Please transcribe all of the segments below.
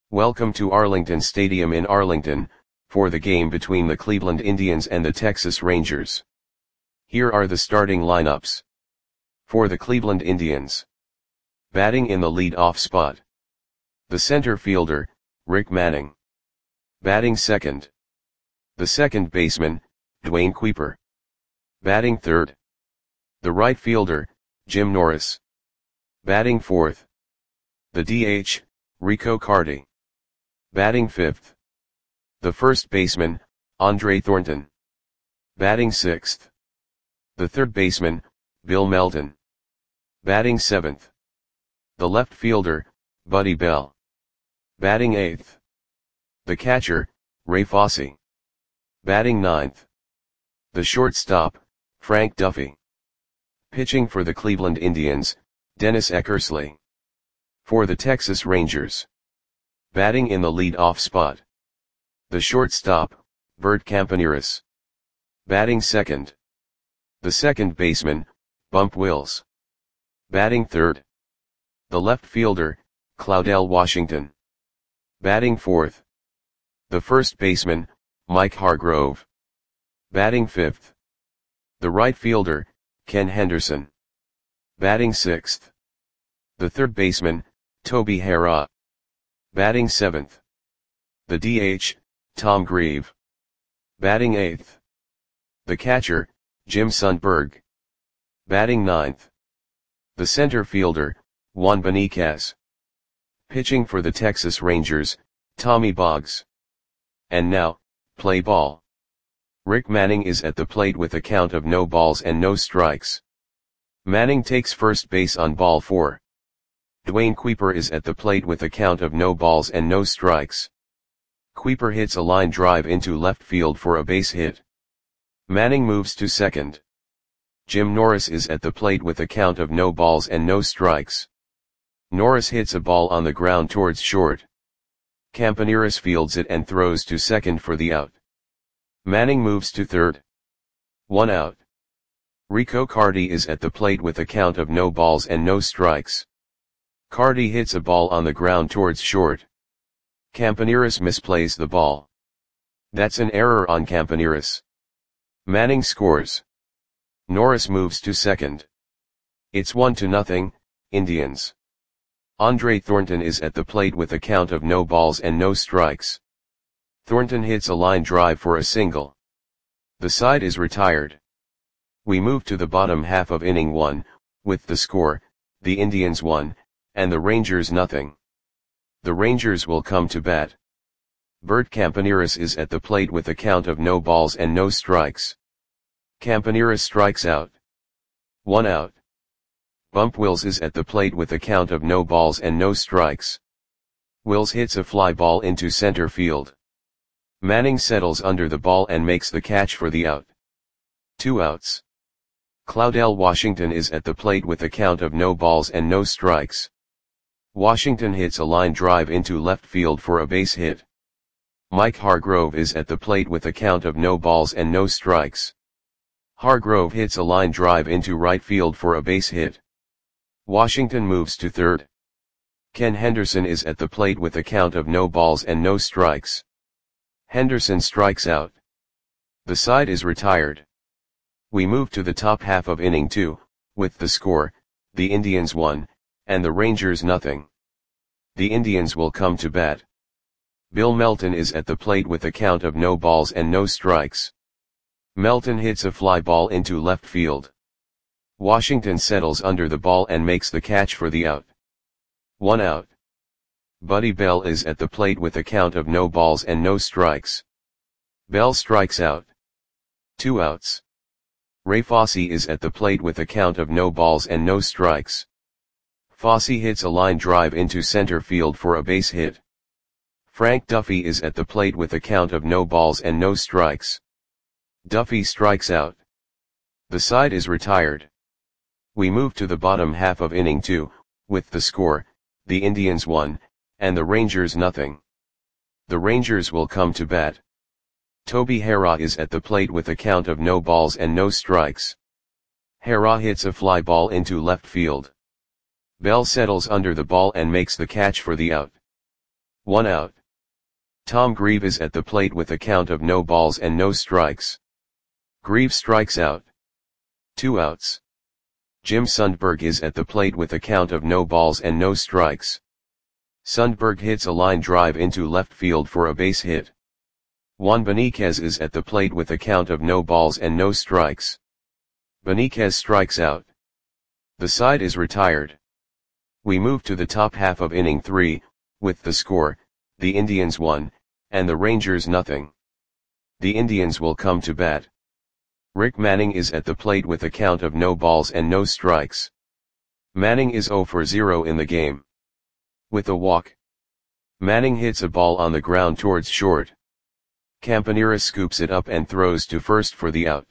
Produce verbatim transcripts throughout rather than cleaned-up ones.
Welcome to Arlington Stadium in Arlington, for the game between the Cleveland Indians and the Texas Rangers. Here are the starting lineups. For the Cleveland Indians. Batting in the lead-off spot. The center fielder, Rick Manning. Batting second. The second baseman, Duane Kuiper. Batting third. The right fielder, Jim Norris. Batting fourth. The D H, Rico Carty. Batting fifth. The first baseman, Andre Thornton. Batting sixth. The third baseman, Bill Melton. Batting seventh. The left fielder, Buddy Bell. Batting eighth. The catcher, Ray Fosse. Batting ninth. The shortstop, Frank Duffy. Pitching for the Cleveland Indians, Dennis Eckersley. For the Texas Rangers. Batting in the lead-off spot. The shortstop, Bert Campaneris. Batting second. The second baseman, Bump Wills. Batting third. The left fielder, Claudell Washington. Batting fourth. The first baseman, Mike Hargrove. Batting fifth. The right fielder, Ken Henderson. Batting sixth. The third baseman, Toby Harrah. Batting seventh. The D H, Tom Grieve. Batting eighth. The catcher, Jim Sundberg. Batting ninth. The center fielder, Juan Beniquez. Pitching for the Texas Rangers, Tommy Boggs. And now, play ball. Rick Manning is at the plate with a count of no balls and no strikes. Manning takes first base on ball four. Duane Kuiper is at the plate with a count of no balls and no strikes. Kuiper hits a line drive into left field for a base hit. Manning moves to second. Jim Norris is at the plate with a count of no balls and no strikes. Norris hits a ball on the ground towards short. Campaneris fields it and throws to second for the out. Manning moves to third. One out. Rico Carty is at the plate with a count of no balls and no strikes. Carty hits a ball on the ground towards short. Campaneris misplays the ball. That's an error on Campaneris. Manning scores. Norris moves to second. It's one to nothing, Indians. Andre Thornton is at the plate with a count of no balls and no strikes. Thornton hits a line drive for a single. The side is retired. We move to the bottom half of inning one, with the score, the Indians one, and the Rangers nothing. The Rangers will come to bat. Bert Campaneris is at the plate with a count of no balls and no strikes. Campaneris strikes out. One out. Bump Wills is at the plate with a count of no balls and no strikes. Wills hits a fly ball into center field. Manning settles under the ball and makes the catch for the out. Two outs. Claudell Washington is at the plate with a count of no balls and no strikes. Washington hits a line drive into left field for a base hit. Mike Hargrove is at the plate with a count of no balls and no strikes. Hargrove hits a line drive into right field for a base hit. Washington moves to third. Ken Henderson is at the plate with a count of no balls and no strikes. Henderson strikes out. The side is retired. We move to the top half of inning two, with the score, the Indians one, and the Rangers nothing. The Indians will come to bat. Bill Melton is at the plate with a count of no balls and no strikes. Melton hits a fly ball into left field. Washington settles under the ball and makes the catch for the out. One out. Buddy Bell is at the plate with a count of no balls and no strikes. Bell strikes out. Two outs. Ray Fosse is at the plate with a count of no balls and no strikes. Fosse hits a line drive into center field for a base hit. Frank Duffy is at the plate with a count of no balls and no strikes. Duffy strikes out. The side is retired. We move to the bottom half of inning two, with the score, the Indians one, and the Rangers nothing. The Rangers will come to bat. Toby Harrah is at the plate with a count of no balls and no strikes. Harrah hits a fly ball into left field. Bell settles under the ball and makes the catch for the out. One out. Tom Grieve is at the plate with a count of no balls and no strikes. Grieve strikes out. Two outs. Jim Sundberg is at the plate with a count of no balls and no strikes. Sundberg hits a line drive into left field for a base hit. Juan Beniquez is at the plate with a count of no balls and no strikes. Beniquez strikes out. The side is retired. We move to the top half of inning three, with the score, the Indians one, and the Rangers nothing. The Indians will come to bat. Rick Manning is at the plate with a count of no balls and no strikes. Manning is zero for zero in the game. With a walk, Manning hits a ball on the ground towards short. Campaneris scoops it up and throws to first for the out.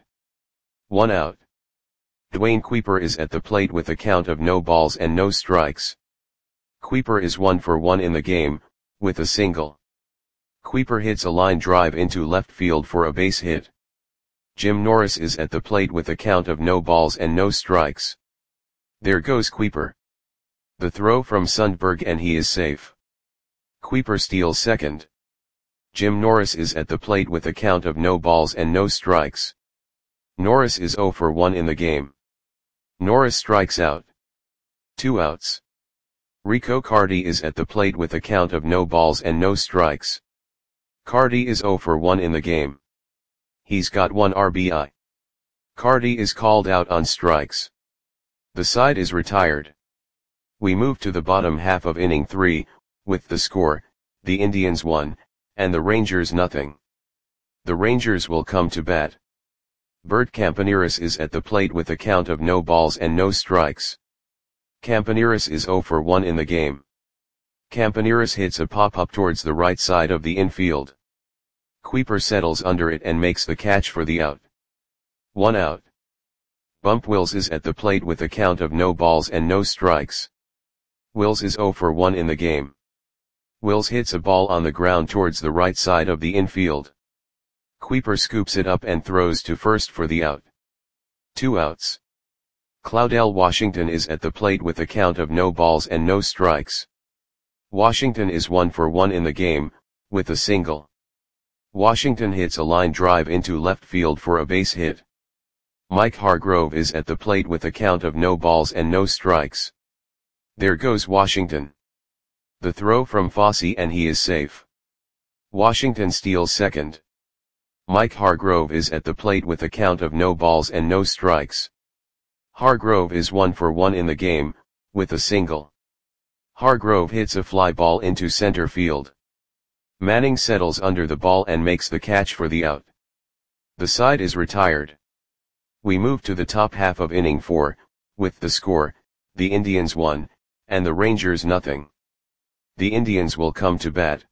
One out. Dwayne Kuiper is at the plate with a count of no balls and no strikes. Kuiper is one for one in the game, with a single. Kuiper hits a line drive into left field for a base hit. Jim Norris is at the plate with a count of no balls and no strikes. There goes Kuiper. The throw from Sundberg and he is safe. Kuiper steals second. Jim Norris is at the plate with a count of no balls and no strikes. Norris is zero for one in the game. Norris strikes out. Two outs. Rico Carty is at the plate with a count of no balls and no strikes. Carty is zero for one in the game. He's got one R B I. Carty is called out on strikes. The side is retired. We move to the bottom half of inning three, with the score, the Indians one, and the Rangers nothing. The Rangers will come to bat. Bert Campaneris is at the plate with a count of no balls and no strikes. Campaneris is zero for one in the game. Campaneris hits a pop-up towards the right side of the infield. Kuiper settles under it and makes the catch for the out. One out. Bump Wills is at the plate with a count of no balls and no strikes. Wills is zero for one in the game. Wills hits a ball on the ground towards the right side of the infield. Kuiper scoops it up and throws to first for the out. Two outs. Claudell Washington is at the plate with a count of no balls and no strikes. Washington is one for one in the game, with a single. Washington hits a line drive into left field for a base hit. Mike Hargrove is at the plate with a count of no balls and no strikes. There goes Washington. The throw from Fosse and he is safe. Washington steals second. Mike Hargrove is at the plate with a count of no balls and no strikes. Hargrove is one for one in the game, with a single. Hargrove hits a fly ball into center field. Manning settles under the ball and makes the catch for the out. The side is retired. We move to the top half of inning four, with the score, the Indians one, and the Rangers nothing. The Indians will come to bat.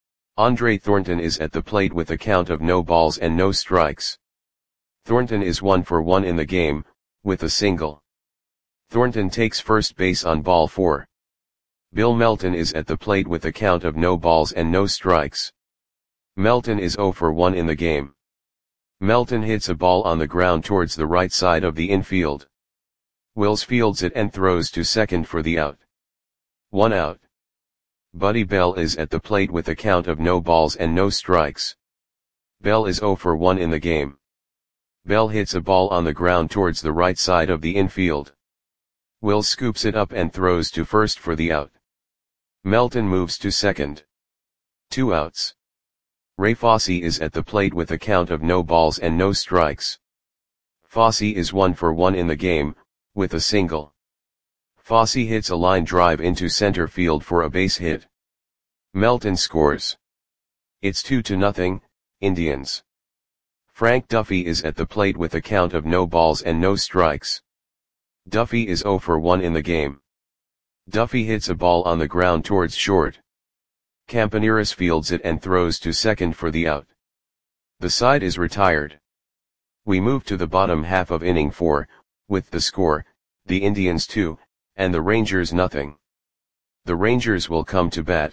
Andre Thornton is at the plate with a count of no balls and no strikes. Thornton is one for one in the game, with a single. Thornton takes first base on ball four. Bill Melton is at the plate with a count of no balls and no strikes. Melton is zero for one in the game. Melton hits a ball on the ground towards the right side of the infield. Wills fields it and throws to second for the out. One out. Buddy Bell is at the plate with a count of no balls and no strikes. Bell is zero for one in the game. Bell hits a ball on the ground towards the right side of the infield. Wills scoops it up and throws to first for the out. Melton moves to second. Two outs. Ray Fosse is at the plate with a count of no balls and no strikes. Fosse is one for one in the game, with a single. Fosse hits a line drive into center field for a base hit. Melton scores. It's two to nothing, Indians. Frank Duffy is at the plate with a count of no balls and no strikes. Duffy is zero for one in the game. Duffy hits a ball on the ground towards short. Campaneris fields it and throws to second for the out. The side is retired. We move to the bottom half of inning four, with the score, the Indians two, and the Rangers nothing. The Rangers will come to bat.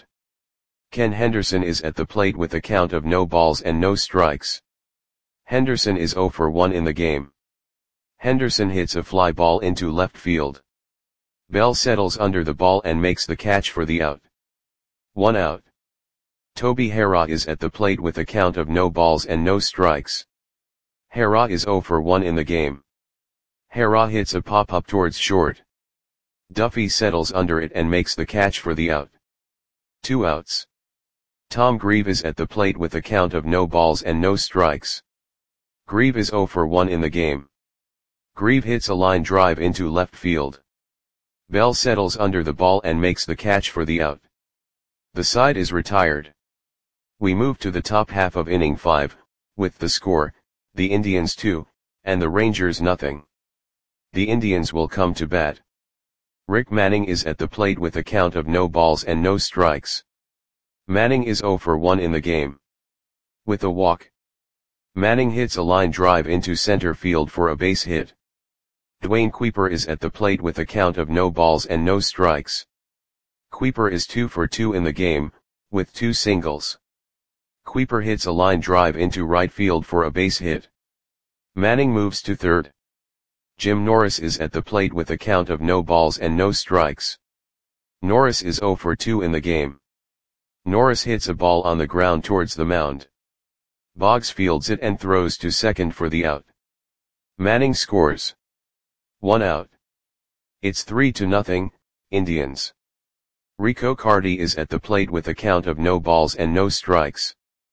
Ken Henderson is at the plate with a count of no balls and no strikes. Henderson is zero for one in the game. Henderson hits a fly ball into left field. Bell settles under the ball and makes the catch for the out. One out. Toby Harrah is at the plate with a count of no balls and no strikes. Harrah is zero for one in the game. Harrah hits a pop-up towards short. Duffy settles under it and makes the catch for the out. Two outs. Tom Grieve is at the plate with a count of no balls and no strikes. Grieve is zero for one in the game. Grieve hits a line drive into left field. Bell settles under the ball and makes the catch for the out. The side is retired. We move to the top half of inning five, with the score, the Indians two, and the Rangers nothing. The Indians will come to bat. Rick Manning is at the plate with a count of no balls and no strikes. Manning is zero for one in the game. With a walk. Manning hits a line drive into center field for a base hit. Dwayne Kuiper is at the plate with a count of no balls and no strikes. Kuiper is two for two in the game, with two singles. Kuiper hits a line drive into right field for a base hit. Manning moves to third. Jim Norris is at the plate with a count of no balls and no strikes. Norris is zero for two in the game. Norris hits a ball on the ground towards the mound. Boggs fields it and throws to second for the out. Manning scores. One out. It's three to nothing, Indians. Rico Carty is at the plate with a count of no balls and no strikes.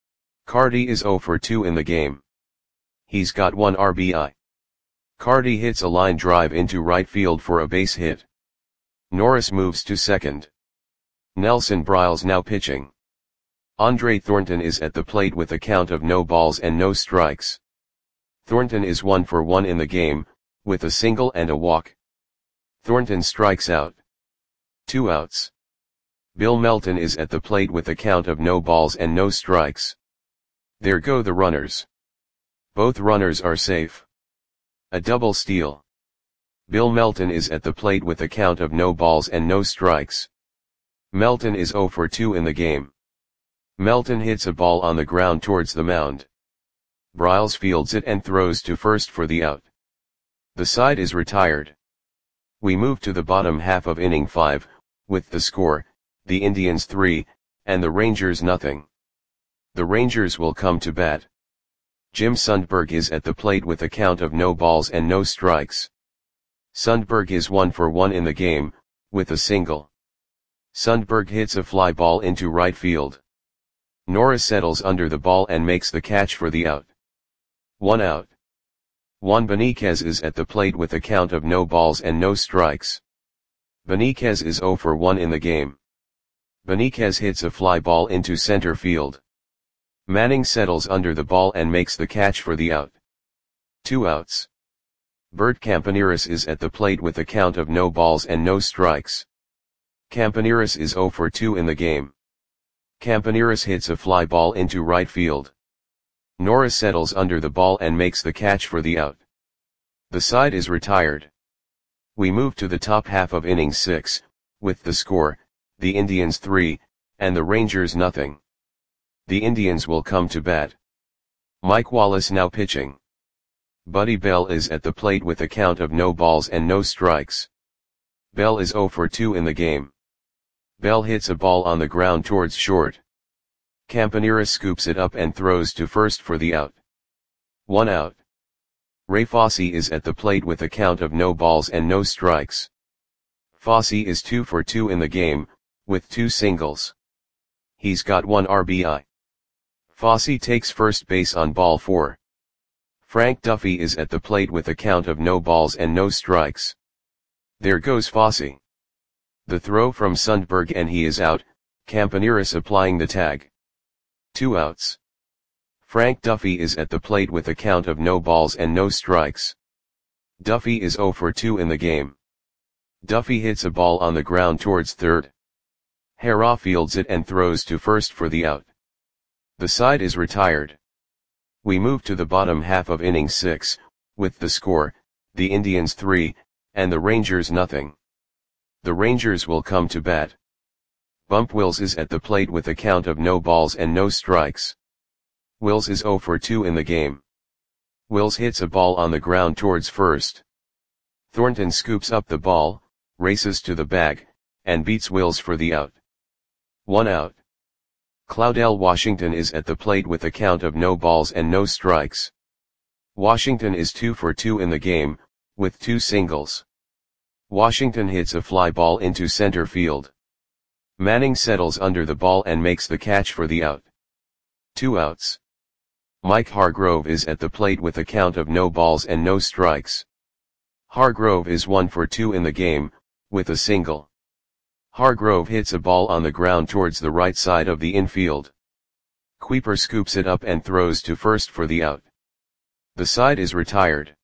Carty is zero for two in the game. He's got one R B I. Carty hits a line drive into right field for a base hit. Norris moves to second. Nelson Briles now pitching. Andre Thornton is at the plate with a count of no balls and no strikes. Thornton is one for one in the game, with a single and a walk. Thornton strikes out. Two outs. Bill Melton is at the plate with a count of no balls and no strikes. There go the runners. Both runners are safe. A double steal. Bill Melton is at the plate with a count of no balls and no strikes. Melton is zero for two in the game. Melton hits a ball on the ground towards the mound. Briles fields it and throws to first for the out. The side is retired. We move to the bottom half of inning five, with the score, the Indians three, and the Rangers nothing. The Rangers will come to bat. Jim Sundberg is at the plate with a count of no balls and no strikes. Sundberg is one for one in the game, with a single. Sundberg hits a fly ball into right field. Norris settles under the ball and makes the catch for the out. One out. Juan Beniquez is at the plate with a count of no balls and no strikes. Beniquez is zero for one in the game. Beniquez hits a fly ball into center field. Manning settles under the ball and makes the catch for the out. Two outs. Bert Campaneris is at the plate with a count of no balls and no strikes. Campaneris is zero for two in the game. Campaneris hits a fly ball into right field. Norris settles under the ball and makes the catch for the out. The side is retired. We move to the top half of inning six, with the score, the Indians three, and the Rangers nothing. The Indians will come to bat. Mike Wallace now pitching. Buddy Bell is at the plate with a count of no balls and no strikes. Bell is zero for two in the game. Bell hits a ball on the ground towards short. Campaneris scoops it up and throws to first for the out. One out. Ray Fosse is at the plate with a count of no balls and no strikes. Fosse is two for two in the game, with two singles. He's got one R B I. Fosse takes first base on ball four. Frank Duffy is at the plate with a count of no balls and no strikes. There goes Fosse. The throw from Sundberg and he is out, Campaneris applying the tag. Two outs. Frank Duffy is at the plate with a count of no balls and no strikes. Duffy is zero for two in the game. Duffy hits a ball on the ground towards third. Harrah fields it and throws to first for the out. The side is retired. We move to the bottom half of inning six, with the score, the Indians three, and the Rangers nothing. The Rangers will come to bat. Bump Wills is at the plate with a count of no balls and no strikes. Wills is zero for two in the game. Wills hits a ball on the ground towards first. Thornton scoops up the ball, races to the bag, and beats Wills for the out. One out. Cloudell Washington is at the plate with a count of no balls and no strikes. Washington is two for two in the game, with two singles. Washington hits a fly ball into center field. Manning settles under the ball and makes the catch for the out. Two outs. Mike Hargrove is at the plate with a count of no balls and no strikes. Hargrove is one for two in the game, with a single. Hargrove hits a ball on the ground towards the right side of the infield. Kuiper scoops it up and throws to first for the out. The side is retired.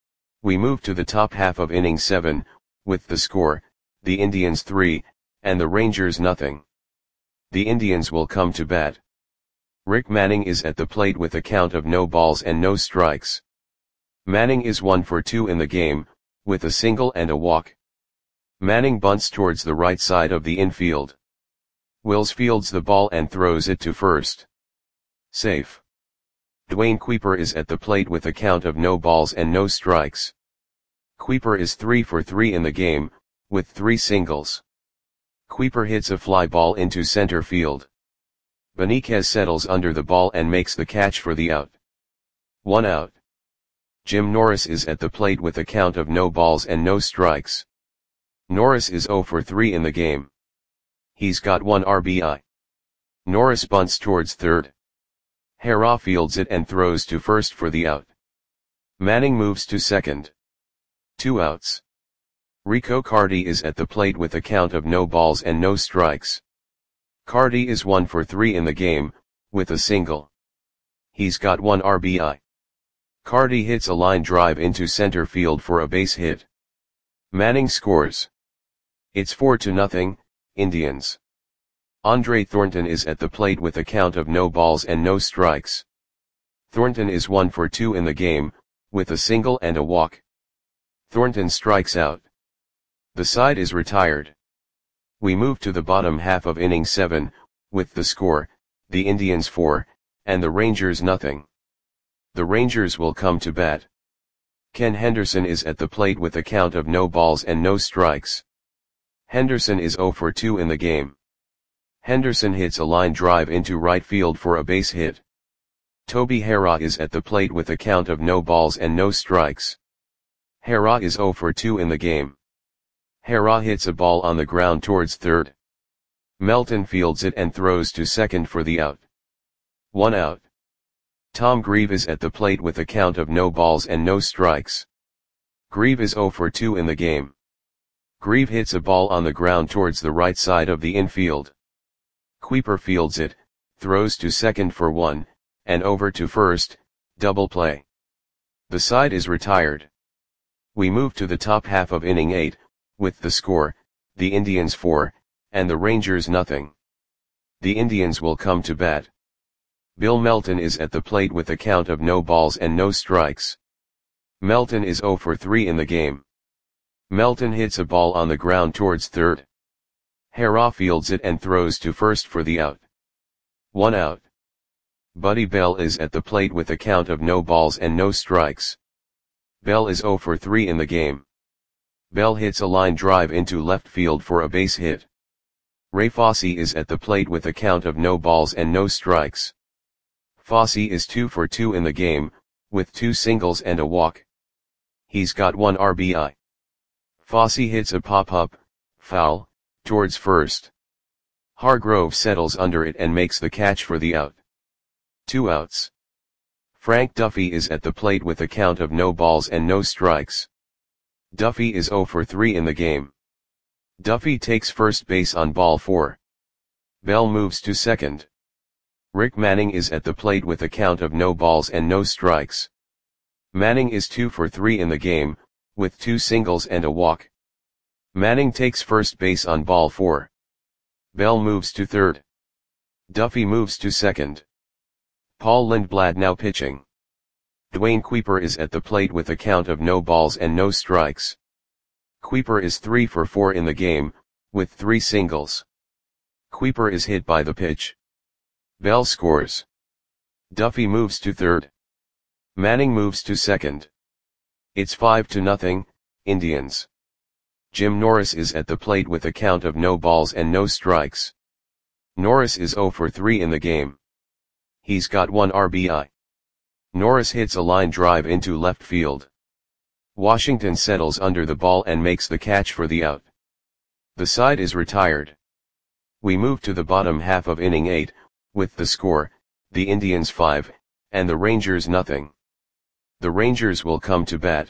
We move to the top half of inning seven, with the score, the Indians three, and the Rangers nothing. The Indians will come to bat. Rick Manning is at the plate with a count of no balls and no strikes. Manning is one for two in the game, with a single and a walk. Manning bunts towards the right side of the infield. Wills fields the ball and throws it to first. Safe. Dwayne Kuiper is at the plate with a count of no balls and no strikes. Kuiper is three for three in the game, with three singles. Kuiper hits a fly ball into center field. Benitez settles under the ball and makes the catch for the out. One out. Jim Norris is at the plate with a count of no balls and no strikes. Norris is zero for three in the game. He's got one R B I. Norris bunts towards third. Harrah fields it and throws to first for the out. Manning moves to second. Two outs. Rico Carty is at the plate with a count of no balls and no strikes. Carty is one for three in the game, with a single. He's got one R B I. Carty hits a line drive into center field for a base hit. Manning scores. It's four to nothing, Indians. Andre Thornton is at the plate with a count of no balls and no strikes. Thornton is one for two in the game, with a single and a walk. Thornton strikes out. The side is retired. We move to the bottom half of inning seven, with the score, the Indians four, and the Rangers nothing. The Rangers will come to bat. Ken Henderson is at the plate with a count of no balls and no strikes. Henderson is zero for two in the game. Henderson hits a line drive into right field for a base hit. Toby Harrah is at the plate with a count of no balls and no strikes. Harrah is zero for two in the game. Harrah hits a ball on the ground towards third. Melton fields it and throws to second for the out. One out. Tom Grieve is at the plate with a count of no balls and no strikes. Grieve is zero for two in the game. Grieve hits a ball on the ground towards the right side of the infield. Kuiper fields it, throws to second for one, and over to first, double play. The side is retired. We move to the top half of inning eight, with the score, the Indians four, and the Rangers nothing. The Indians will come to bat. Bill Melton is at the plate with a count of no balls and no strikes. Melton is zero for three in the game. Melton hits a ball on the ground towards third. Harrah fields it and throws to first for the out. One out. Buddy Bell is at the plate with a count of no balls and no strikes. Bell is zero for three in the game. Bell hits a line drive into left field for a base hit. Ray Fosse is at the plate with a count of no balls and no strikes. Fosse is two for two in the game, with two singles and a walk. He's got one R B I. Fosse hits a pop-up, foul, towards first. Hargrove settles under it and makes the catch for the out. Two outs. Frank Duffy is at the plate with a count of no balls and no strikes. Duffy is zero for three in the game. Duffy takes first base on ball four. Bell moves to second. Rick Manning is at the plate with a count of no balls and no strikes. Manning is two for three in the game, with two singles and a walk. Manning takes first base on ball four. Bell moves to third. Duffy moves to second. Paul Lindblad now pitching. Dwayne Kuiper is at the plate with a count of no balls and no strikes. Kuiper is three for four in the game, with three singles. Kuiper is hit by the pitch. Bell scores. Duffy moves to third. Manning moves to second. It's five to nothing, Indians. Jim Norris is at the plate with a count of no balls and no strikes. Norris is zero for three in the game. He's got one R B I. Norris hits a line drive into left field. Washington settles under the ball and makes the catch for the out. The side is retired. We move to the bottom half of inning eight, with the score, the Indians five, and the Rangers nothing. The Rangers will come to bat.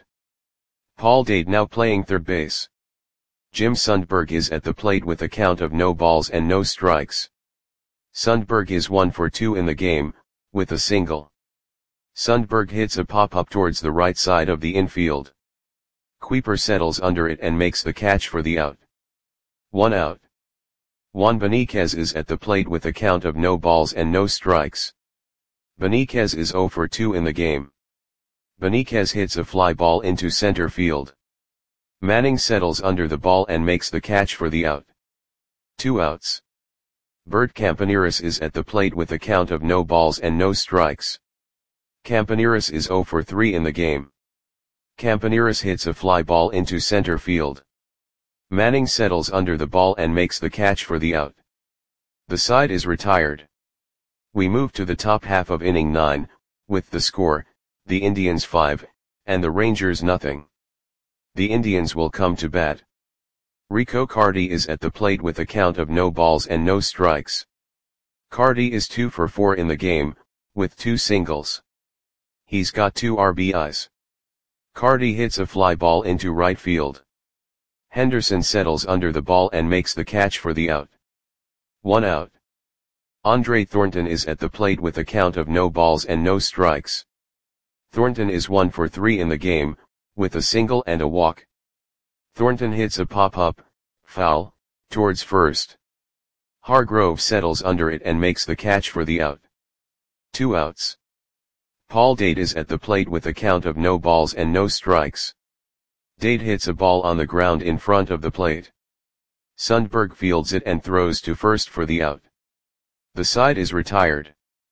Paul Dade now playing third base. Jim Sundberg is at the plate with a count of no balls and no strikes. Sundberg is one for two in the game, with a single. Sundberg hits a pop-up towards the right side of the infield. Kuiper settles under it and makes the catch for the out. One out. Juan Beniquez is at the plate with a count of no balls and no strikes. Beniquez is zero for two in the game. Beniquez hits a fly ball into center field. Manning settles under the ball and makes the catch for the out. Two outs. Bert Campaneris is at the plate with a count of no balls and no strikes. Campaneris is zero for three in the game. Campaneris hits a fly ball into center field. Manning settles under the ball and makes the catch for the out. The side is retired. We move to the top half of inning nine, with the score, the Indians five, and the Rangers nothing. The Indians will come to bat. Rico Carty is at the plate with a count of no balls and no strikes. Carty is two for four in the game, with two singles. He's got two R B Is. Carty hits a fly ball into right field. Henderson settles under the ball and makes the catch for the out. One out. Andre Thornton is at the plate with a count of no balls and no strikes. Thornton is one for three in the game, with a single and a walk. Thornton hits a pop-up, foul, towards first. Hargrove settles under it and makes the catch for the out. Two outs. Paul Dade is at the plate with a count of no balls and no strikes. Dade hits a ball on the ground in front of the plate. Sundberg fields it and throws to first for the out. The side is retired.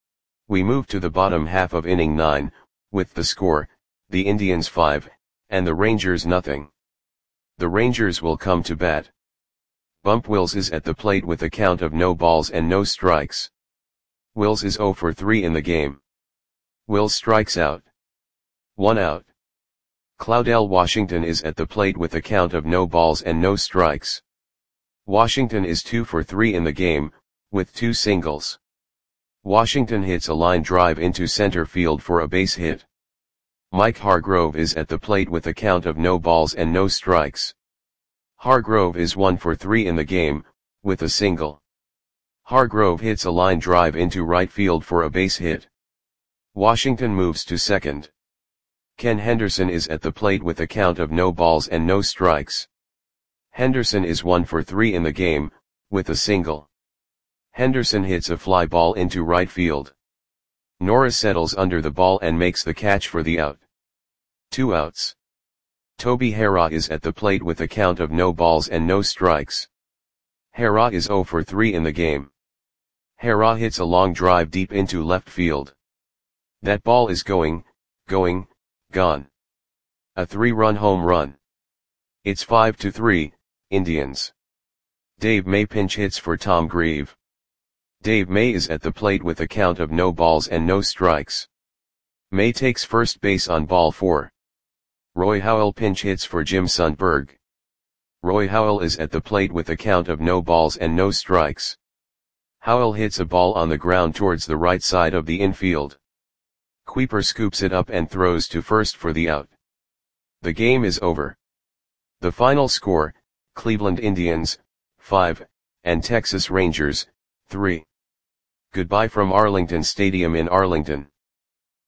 We move to the bottom half of inning nine, with the score, the Indians five, and the Rangers nothing. The Rangers will come to bat. Bump Wills is at the plate with a count of no balls and no strikes. Wills is zero for three in the game. Wills strikes out. One out. Claudell Washington is at the plate with a count of no balls and no strikes. Washington is two for three in the game, with two singles. Washington hits a line drive into center field for a base hit. Mike Hargrove is at the plate with a count of no balls and no strikes. Hargrove is one for three in the game, with a single. Hargrove hits a line drive into right field for a base hit. Washington moves to second. Ken Henderson is at the plate with a count of no balls and no strikes. Henderson is one for three in the game, with a single. Henderson hits a fly ball into right field. Norris settles under the ball and makes the catch for the out. Two outs. Toby Harrah is at the plate with a count of no balls and no strikes. Harrah is zero for three in the game. Harrah hits a long drive deep into left field. That ball is going, going, gone. A three-run home run. It's five to three, Indians. Dave May pinch hits for Tom Grieve. Dave May is at the plate with a count of no balls and no strikes. May takes first base on ball four. Roy Howell pinch hits for Jim Sundberg. Roy Howell is at the plate with a count of no balls and no strikes. Howell hits a ball on the ground towards the right side of the infield. Kuiper scoops it up and throws to first for the out. The game is over. The final score, Cleveland Indians, five, and Texas Rangers, three. Goodbye from Arlington Stadium in Arlington.